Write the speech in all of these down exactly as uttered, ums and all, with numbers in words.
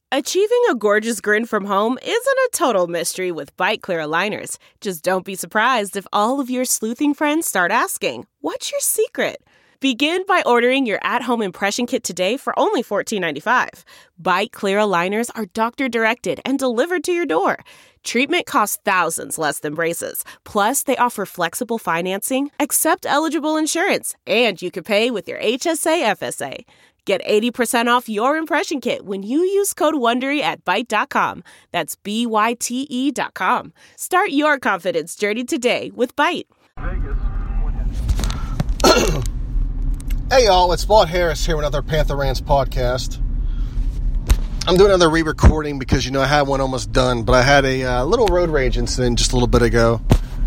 Achieving a gorgeous grin from home isn't a total mystery with Byte Clear aligners. Just don't be surprised if all of your sleuthing friends start asking, "What's your secret?" Begin by ordering your at-home impression kit today for only fourteen ninety-five. Byte Clear aligners are doctor-directed and delivered to your door. Treatment costs thousands less than braces. Plus, they offer flexible financing, accept eligible insurance, and you can pay with your H S A F S A. Get eighty percent off your impression kit when you use code WONDERY at byte dot com. That's B Y T E dot com. Start your confidence journey today with Byte. Hey y'all, it's Walt Harris here with another Panther Rants podcast. I'm doing another re-recording because, you know, I had one almost done, but I had a uh, little road rage incident just a little bit ago.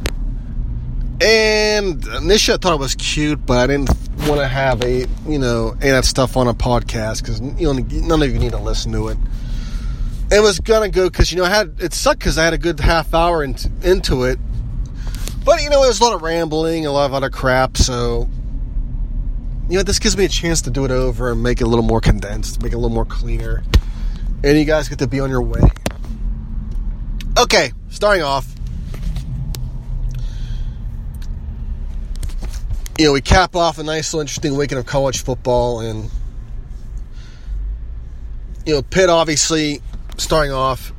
And initially I thought it was cute, but I didn't want to have a, you know, any of that stuff on a podcast because, you know, none of you need to listen to it. It was going to go because, you know, I had, it sucked because I had a good half hour in, into it. But, you know, it was a lot of rambling, a lot of other crap, so, you know, this gives me a chance to do it over and make it a little more condensed, make it a little more cleaner. And you guys get to be on your way. Okay, starting off. You know, we cap off a nice little interesting weekend of college football. And, you know, Pitt obviously, starting off,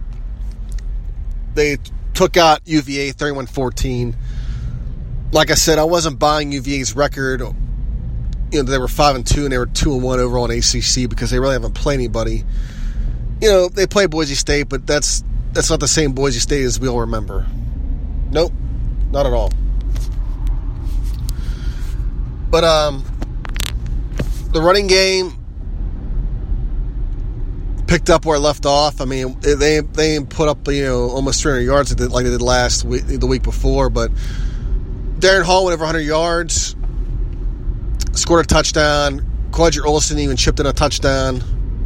they took out U V A thirty-one fourteen. Like I said, I wasn't buying U V A's record. You know, they were five and two and they were two and one overall in A C C because they really haven't played anybody. You know, they play Boise State, but that's that's not the same Boise State as we all remember. Nope, not at all. But um, the running game picked up where it left off. I mean, they they put up, you know, almost three hundred yards like they did last week, the week before. But Darren Hall went over one hundred yards, scored a touchdown. Quadri Olson even chipped in a touchdown.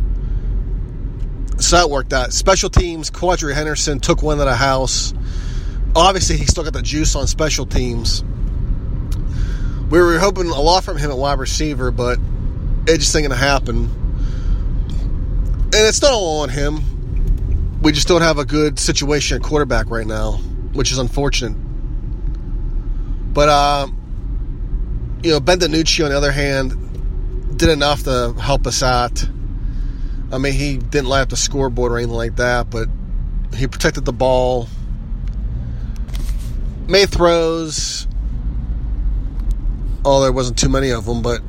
So that worked out. Special teams, Quadri Henderson took one to the house. Obviously, he still got the juice on special teams. We were hoping a lot from him at wide receiver, but it just ain't going to happen. And it's not all on him. We just don't have a good situation at quarterback right now, which is unfortunate. But, uh, you know, Ben DiNucci, on the other hand, did enough to help us out. I mean, he didn't light up the scoreboard or anything like that, but he protected the ball, made throws. Oh, there wasn't too many of them, but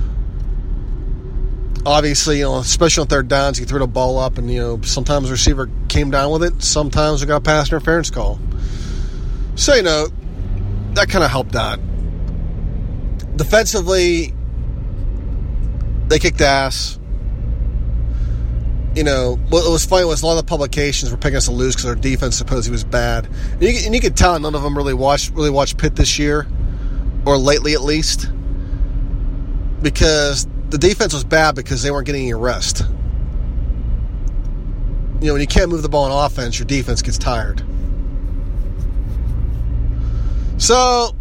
obviously, you know, especially on third downs, he threw the ball up, and, you know, sometimes the receiver came down with it. Sometimes we got a pass interference call. So, you know, that kind of helped out. Defensively, they kicked ass. You know, what was funny was a lot of the publications were picking us to lose because our defense supposedly was bad. And you, and you could tell none of them really watched really watched Pitt this year, or lately at least, because the defense was bad because they weren't getting any rest. You know, when you can't move the ball on offense, your defense gets tired. So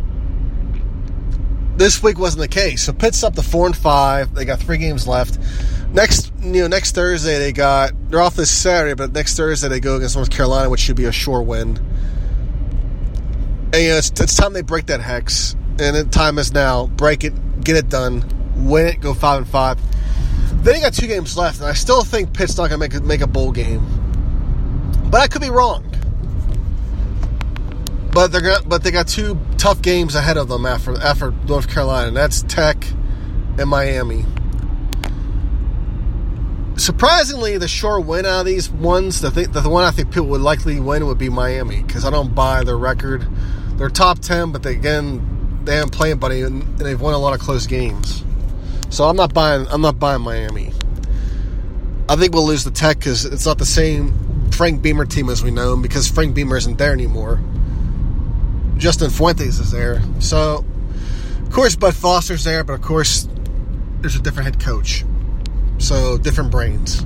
this week wasn't the case. So Pitt's up to four and five. They got three games left. Next, you know, next Thursday they got, they're off this Saturday, but next Thursday they go against North Carolina, which should be a sure win. And, you know, it's, it's time they break that hex. And the time is now. Break it, get it done, win it, go five and five. Then you got two games left, and I still think Pitt's not gonna make a, make a bowl game. But I could be wrong. But they're gonna, but they got two tough games ahead of them after after North Carolina, and that's Tech and Miami. Surprisingly, the sure win out of these ones, the, th- the one I think people would likely win would be Miami, because I don't buy their record. They're top ten, but they, again, they haven't played anybody, and they've won a lot of close games. So I'm not buying. I'm not buying Miami. I think we'll lose the Tech because it's not the same Frank Beamer team as we know him, because Frank Beamer isn't there anymore. Justin Fuentes is there. So, of course, Bud Foster's there, but of course, there's a different head coach. So, different brains.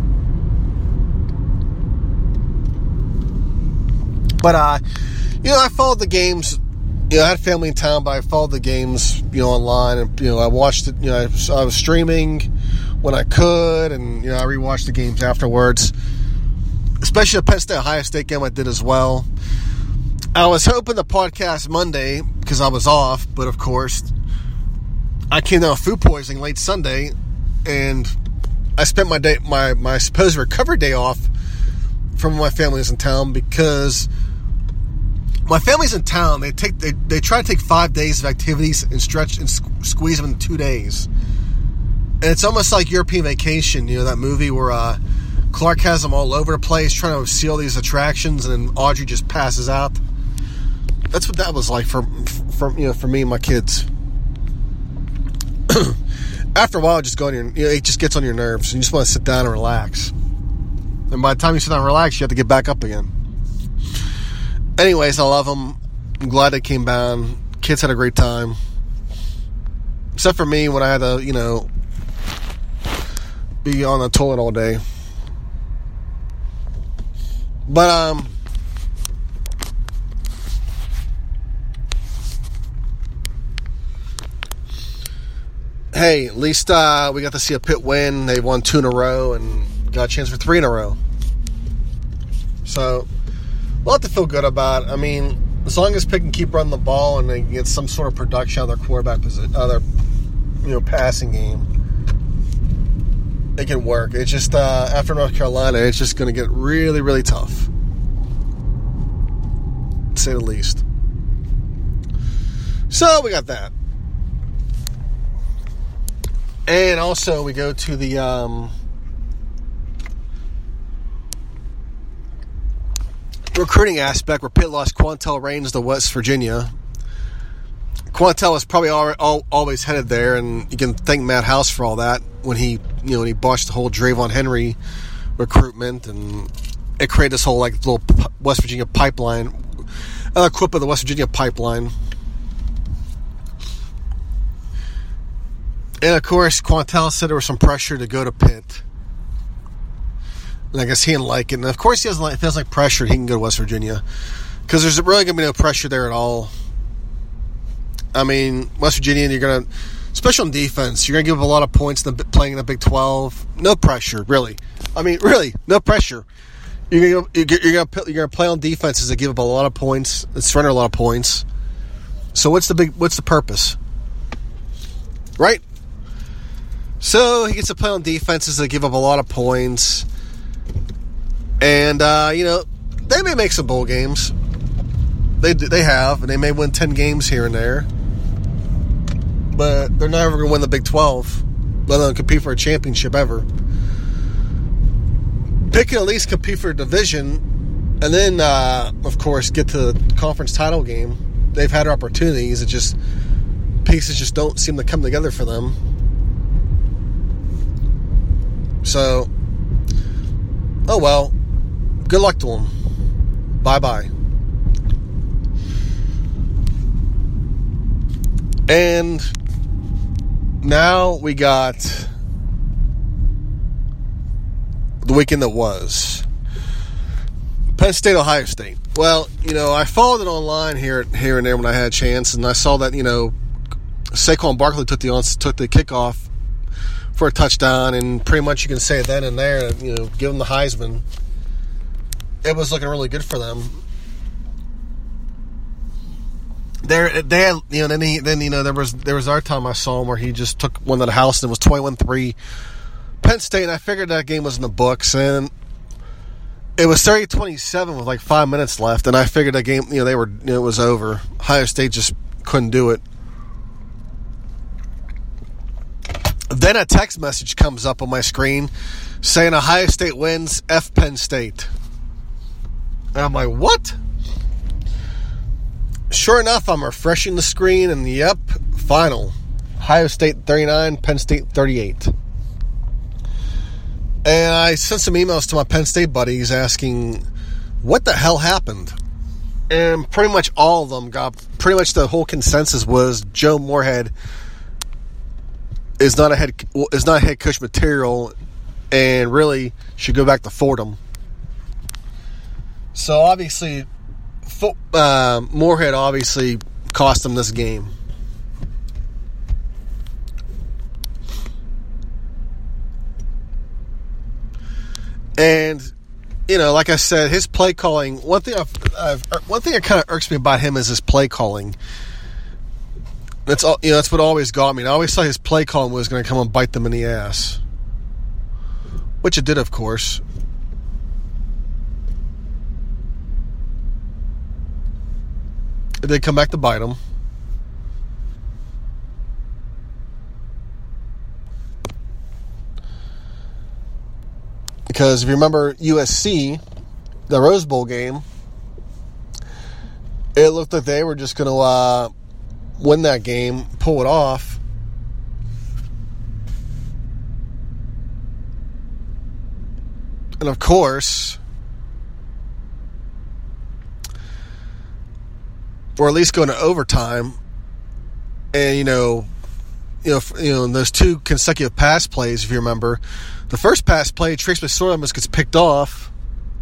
But, uh, you know, I followed the games. You know, I had family in town, but I followed the games, you know, online. And, you know, I watched it. You know, I, I was streaming, when I could, and you know I rewatched the games afterwards. Especially the Penn State Ohio State game, I did as well. I was hoping the podcast Monday because I was off, but of course I came down with food poisoning late Sunday, and I spent my day, my my supposed recovery day off from my family's in town because my family's in town. They take they, they try to take five days of activities and stretch and squeeze them in two days, and it's almost like European Vacation. You know that movie where uh, Clark has them all over the place trying to see all these attractions, and then Audrey just passes out. That's what that was like for, for you know for me and my kids. After a while, it just go on your, you know, it just gets on your nerves, and you just want to sit down and relax. And by the time you sit down and relax, you have to get back up again. Anyways, I love them. I'm glad they came down. Kids had a great time, except for me when I had to, you know, be on the toilet all day. But um. Hey, at least uh, we got to see a Pitt win. They won two in a row and got a chance for three in a row. So, a lot to feel good about. I mean, as long as Pitt can keep running the ball and they get some sort of production out of their quarterback position, out of their, you know, passing game, it can work. It's just uh, after North Carolina, it's just going to get really, really tough, to say the least. So we got that. And also, we go to the um, recruiting aspect where Pitt lost Quantel Raines to West Virginia. Quantel was probably al- al- always headed there, and you can thank Matt House for all that when he, you know, when he botched the whole Drayvon Henry recruitment, and it created this whole like little West Virginia pipeline, another quip of the West Virginia pipeline. And, of course, Quantel said there was some pressure to go to Pitt. And I guess he didn't like it. And, of course, he doesn't like, feels like pressure. He can go to West Virginia. Because there's really going to be no pressure there at all. I mean, West Virginia, you're going to, especially on defense, you're going to give up a lot of points in the, playing in the Big twelve. No pressure, really. I mean, really, no pressure. You're going to you're going to you're going to play on defenses that give up a lot of points, that surrender a lot of points. So what's the big what's the purpose? Right? So he gets to play on defenses that give up a lot of points. And, uh, you know, they may make some bowl games. They they have, and they may win ten games here and there. But they're never going to win the Big twelve, let alone compete for a championship ever. Pitt can at least compete for a division, and then, uh, of course, get to the conference title game. They've had opportunities. It just, pieces just don't seem to come together for them. So, oh well, good luck to them. Bye-bye. And now we got the weekend that was. Penn State, Ohio State. Well, you know, I followed it online here, here and there when I had a chance, and I saw that, you know, Saquon Barkley took the took the kickoff for a touchdown, and pretty much you can say it then and there, you know, give them the Heisman. It was looking really good for them. There, they had, you know, then he, then you know, there was there was our time I saw him where he just took one to the house and it was twenty-one three Penn State, and I figured that game was in the books, and it was thirty twenty-seven with like five minutes left, and I figured that game, you know, they were, you know, it was over. Ohio State just couldn't do it. Then a text message comes up on my screen saying Ohio State wins, F Penn State. And I'm like, what? Sure enough, I'm refreshing the screen, and yep, final. Ohio State thirty-nine, Penn State thirty-eight. And I sent some emails to my Penn State buddies asking, what the hell happened? And pretty much all of them got, pretty much the whole consensus was Joe Moorhead is not a head is not head coach material, and really should go back to Fordham. So obviously, uh, Moorhead obviously cost them this game. And, you know, like I said, his play calling, one thing I've, I've one thing that kind of irks me about him is his play calling. That's all, you know, that's what always got me. And I always thought his play calling was going to come and bite them in the ass. Which it did, of course. It did come back to bite him. Because if you remember U S C, the Rose Bowl game, it looked like they were just going to uh, win that game, pull it off. And of course, or at least going to overtime, and you know, you know, you know, in those two consecutive pass plays, if you remember, the first pass play, Trace McSorley almost gets picked off,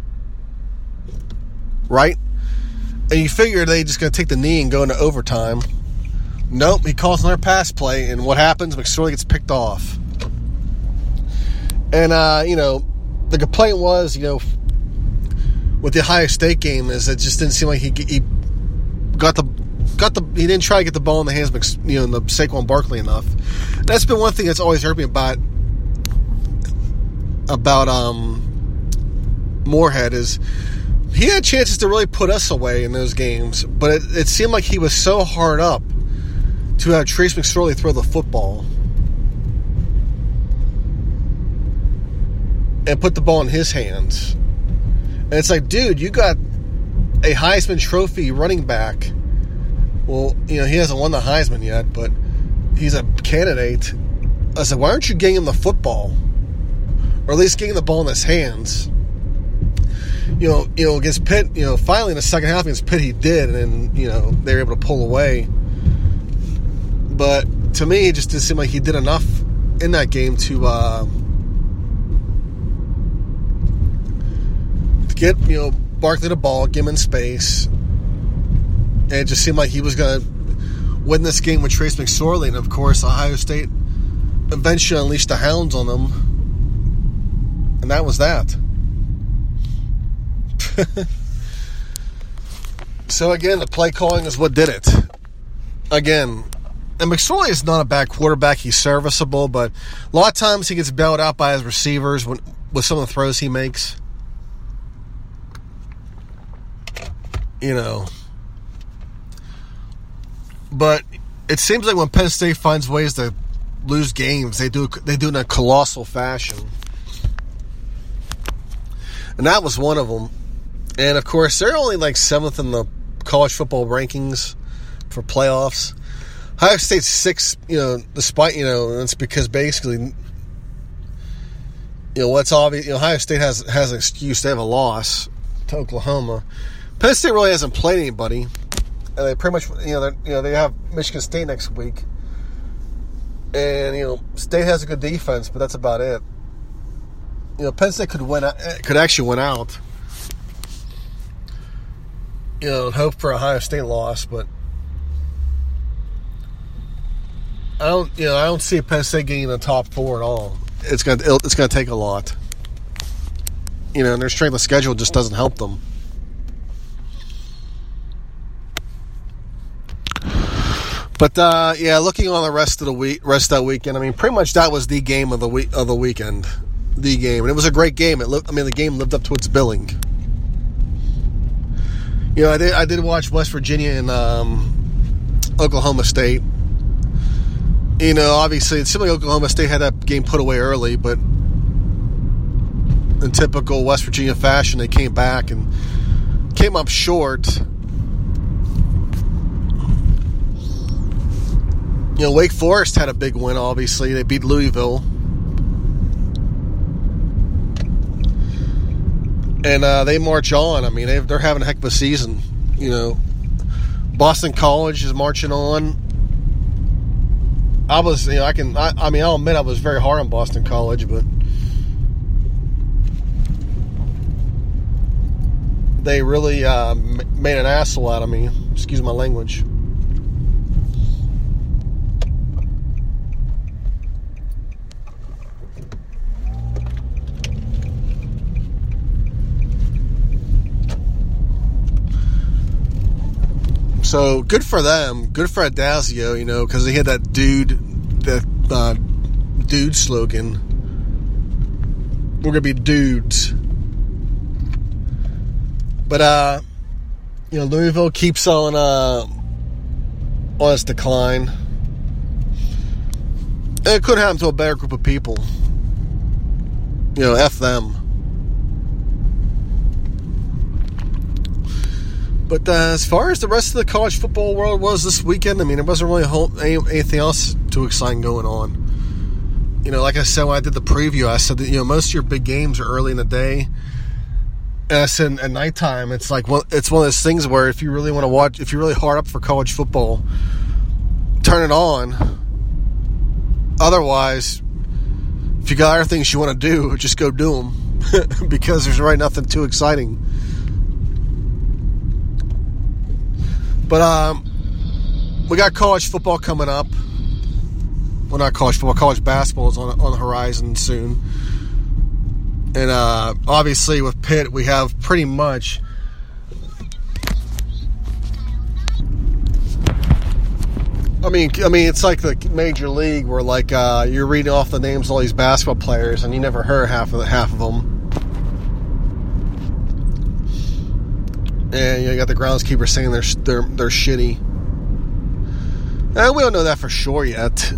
right? And you figure they just going to take the knee and go into overtime. Nope, he calls another pass play, and what happens? McSorley gets picked off. And, uh, you know, the complaint was, you know, with the Ohio State game, is it just didn't seem like he he got the got the he didn't try to get the ball in the hands of, you know, the Saquon Barkley enough. That's been one thing that's always hurt me about about um Moorhead, is he had chances to really put us away in those games, but it, it seemed like he was so hard up to have Trace McSorley throw the football and put the ball in his hands. And it's like, dude, you got a Heisman Trophy running back. Well, you know, he hasn't won the Heisman yet, but he's a candidate. I said, why aren't you getting him the football? Or at least getting the ball in his hands? You know, you know, against Pitt, you know, finally in the second half against Pitt he did, and then, you know, they were able to pull away. But to me, it just didn't seem like he did enough in that game to uh, get, you know, Barkley the ball, give him in space. And it just seemed like he was going to win this game with Trace McSorley. And, of course, Ohio State eventually unleashed the hounds on them. And that was that. So, again, the play calling is what did it. Again, and McSorley is not a bad quarterback. He's serviceable, but a lot of times he gets bailed out by his receivers when, with some of the throws he makes. You know. But it seems like when Penn State finds ways to lose games, they do they do it in a colossal fashion. And that was one of them. And, of course, they're only like seventh in the college football rankings for playoffs. Ohio State's sixth, you know, despite, you know, that's because basically, you know, what's obvious, you know, Ohio State has, has an excuse. They have a loss to Oklahoma. Penn State really hasn't played anybody. And they pretty much, you know, you know, they have Michigan State next week. And, you know, State has a good defense, but that's about it. You know, Penn State could win, could actually win out. You know, and hope for a Ohio State loss, but I don't, you know, I don't see Penn State getting in the top four at all. It's gonna, it's gonna take a lot. You know, and their strength of schedule just doesn't help them. But uh, yeah, looking on the rest of the week, rest of that weekend, I mean, pretty much that was the game of the week of the weekend, the game, and it was a great game. It, li- I mean, the game lived up to its billing. You know, I did, I did watch West Virginia and um, Oklahoma State. You know, obviously, it seemed like Oklahoma State had that game put away early, but in typical West Virginia fashion, they came back and came up short. You know, Wake Forest had a big win, obviously. They beat Louisville. And uh, they march on. I mean, they've, they're having a heck of a season. You know, Boston College is marching on. I was, you know, I can, I, I mean, I'll admit I was very hard on Boston College, but they really uh, made an asshole out of me. Excuse my language. So good for them. Good for Addazio, you know, because he had that dude, that uh, dude slogan. We're gonna be dudes. But uh, you know, Louisville keeps on uh on its decline. And it could happen to a better group of people. You know, F them. But uh, as far as the rest of the college football world was this weekend, I mean, there wasn't really a whole, anything else too exciting going on. You know, like I said when I did the preview, I said that, you know, most of your big games are early in the day. And I said at nighttime, it's like, well, it's one of those things where if you really want to watch, if you're really hard up for college football, turn it on. Otherwise, if you got other things you want to do, just go do them. Because there's really nothing too exciting. But um, we got college football coming up. Well, not college football. College basketball is on, on the horizon soon. And uh, obviously with Pitt, we have pretty much... I mean, I mean, it's like the major league where, like, uh, you're reading off the names of all these basketball players, and you never heard half of the, half of them. And you know, you got the groundskeeper saying they're they're they're shitty. And we don't know that for sure yet.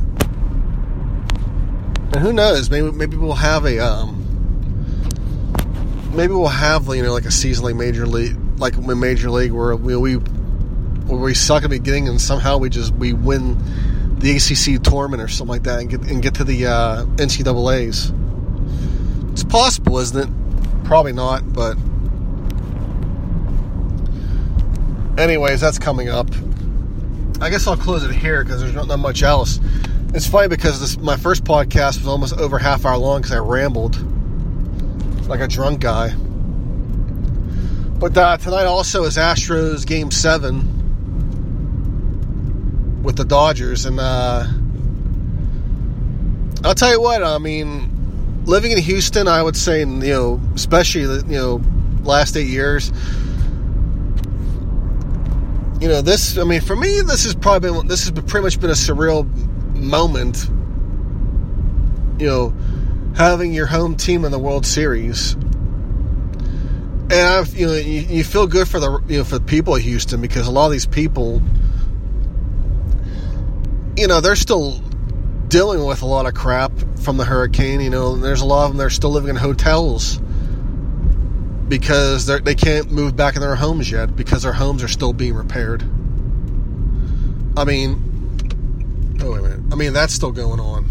And who knows? Maybe maybe we'll have a um. Maybe we'll have, you know, like a season like major league, like a major league where we we where we suck at the beginning and somehow we just we win the A C C tournament or something like that and get and get to the uh, N C double A's. It's possible, isn't it? Probably not, but. Anyways, that's coming up. I guess I'll close it here because there's not, not much else. It's funny because this my first podcast was almost over half hour long because I rambled like a drunk guy. But uh, tonight also is Astros Game seven with the Dodgers. And uh, I'll tell you what, I mean, living in Houston, I would say, you know, especially, you know, last eight years... You know, this, I mean, for me, this has probably been, this has pretty much been a surreal moment, you know, having your home team in the World Series. And, I've, you know, you, you feel good for the, you know, for the people of Houston because a lot of these people, you know, they're still dealing with a lot of crap from the hurricane, you know, and there's a lot of them that are still living in hotels. Because they can't move back in their homes yet because their homes are still being repaired. I mean, oh wait a minute. I mean, that's still going on.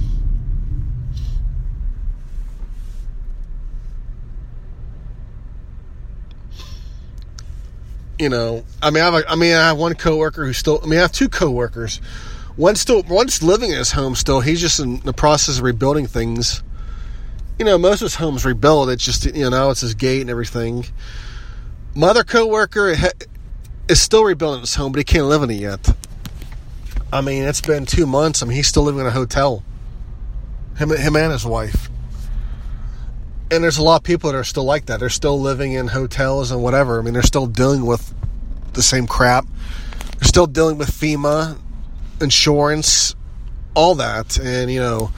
You know, I mean, I have, a, I mean, I have one coworker who's still. I mean, I have two coworkers. One's still, one's living in his home still. He's just in the process of rebuilding things. You know, most of his home's rebuilt. It's just, you know, it's his gate and everything. My other coworker is still rebuilding his home, but he can't live in it yet. I mean, it's been two months. I mean, he's still living in a hotel. Him, him and his wife. And there's a lot of people that are still like that. They're still living in hotels and whatever. I mean, they're still dealing with the same crap. They're still dealing with FEMA, insurance, all that. And, you know...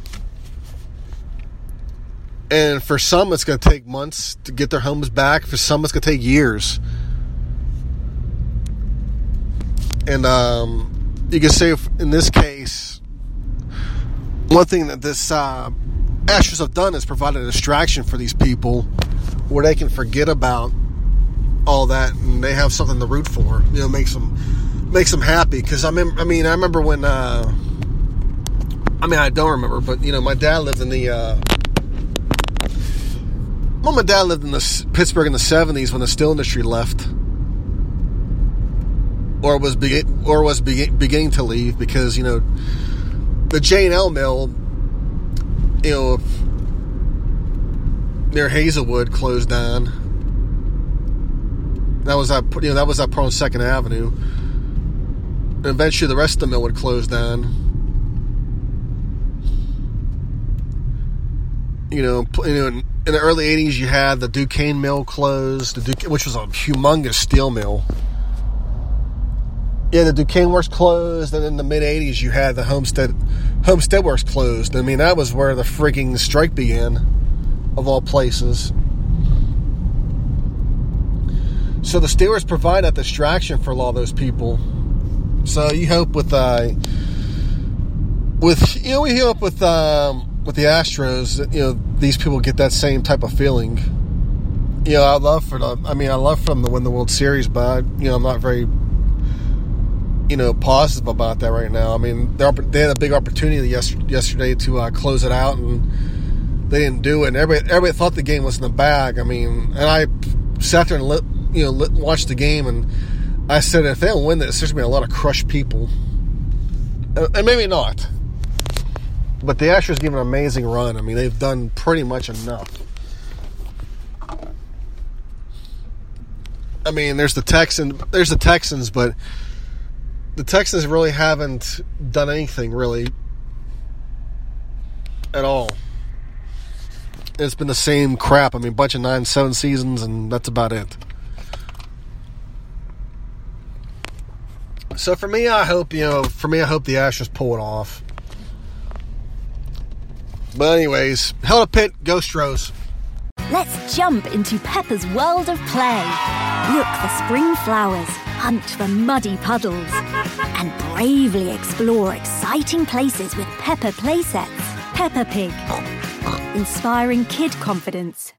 And for some, it's going to take months to get their homes back. For some, it's going to take years. And um, you can say, in this case, one thing that this uh, Astros have done is provided a distraction for these people where they can forget about all that and they have something to root for. You know, makes them makes them happy. Because I mean, I mean, I remember when. Uh, I mean, I don't remember, but you know, my dad lived in the. Uh, Well, my dad lived in the Pittsburgh in the seventies when the steel industry left, or was be, or was be, beginning to leave because you know the J and L mill, you know, near Hazelwood closed down. That was that you know that was that part on Second Avenue, and eventually the rest of the mill would close down. You know, you know. In the early eighties, you had the Duquesne mill closed, the Duque, which was a humongous steel mill. Yeah, the Duquesne Works closed, and in the mid-eighties you had the Homestead Homestead Works closed. I mean, that was where the freaking strike began, of all places. So the Steelers provide that distraction for a lot of those people. So you hope with, uh, with you know, we hope with um, with the Astros that, you know, these people get that same type of feeling. You know, I love for them. I mean, I love for them to win the World Series, but I, you know, I'm not very, you know, positive about that right now. I mean, they they had a big opportunity yesterday to uh, close it out, and they didn't do it. And everybody, everybody thought the game was in the bag. I mean, and I sat there and lit, you know, lit, watched the game, and I said, if they don't win this, there's going to be a lot of crushed people. And maybe not. But the Astros give an amazing run. I mean, they've done pretty much enough. I mean, there's the Texans, there's the Texans, but the Texans really haven't done anything, really, at all. It's been the same crap. I mean, a bunch of nine, seven seasons, and that's about it. So for me, I hope, you know, for me, I hope the Astros pull it off. But anyways, hell to Pitt, go Stros. Let's jump into Peppa's world of play. Look for spring flowers, hunt for muddy puddles, and bravely explore exciting places with Peppa playsets. Peppa Pig, inspiring kid confidence.